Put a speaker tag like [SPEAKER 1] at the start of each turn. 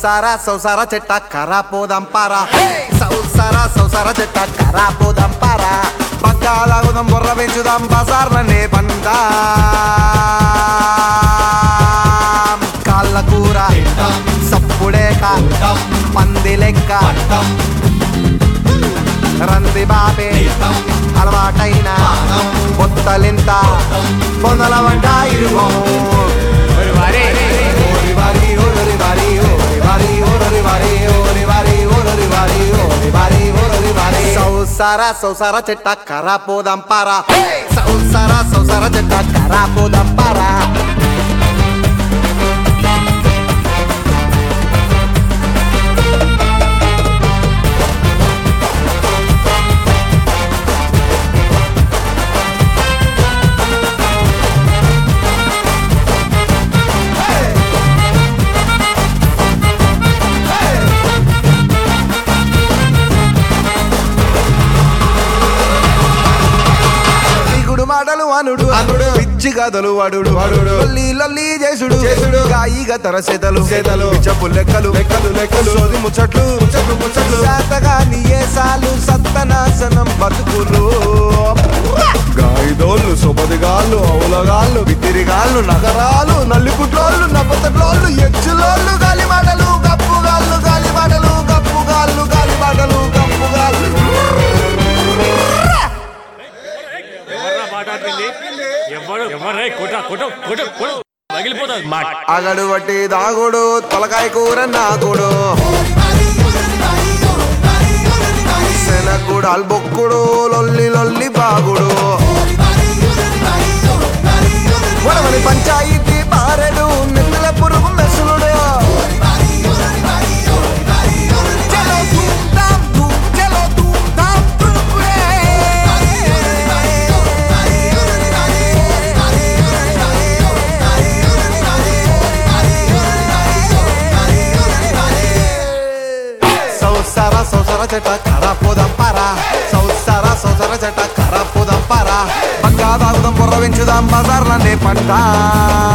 [SPEAKER 1] సంసార చెట్ట కరా పోదాం పారా సంసార చెట్ట కరా పోదాం పారా పక్కా తాగుదాం బుర్ర పెంచుదాం బజార్లనే పందా కాళ్ళ కూర సప్పుడేక పంది లెక్క రంది బాబే అలవాటైన బొత్తలింత పొందల వంట ఇరుగో సంసార చెట్ట కరా పోదాం పారా సంసార చెట్ట కరా పోదాం పారా మాటలు అనుడు పిచ్చి కథలు వాడుడు లొల్లి చేసుడు గాయిగా తరసేతలు పిచ్చపు లెక్కలు సోది ముచ్చట్లు శాతగా నీయేసాలు సత్తనాశనం బతుకులు గాయిదోళ్ళు సొబదిగాళ్ళు అవులగాళ్ళు బిత్తిరిగాళ్ళు నగరాలు నల్లిపుట్లోళ్ళు నవ్వతట్లోళ్ళు ఎచ్చులోళ్ళు గాలి మాటలు గప్పుగాళ్ళు గాలి మాటలు గప్పుగాళ్ళు గాలి మాటలు గప్పుగాళ్ళు అగడు బట్టి దాగుడు తలకాయ కూర నాకుడు శనగుడు అల్బొక్కుడు లొల్లి బాగుడు వరవని పంచాయితీ పారెడు నెత్తుల పురుగు మెసులుడు సంసార చెట్ట కరా పోదాం పారా సంసార చెట్ట కరా పోదాం పారా పక్కా తాగుదాం బుర్ర పెంచుదాం బజార్లనే పంట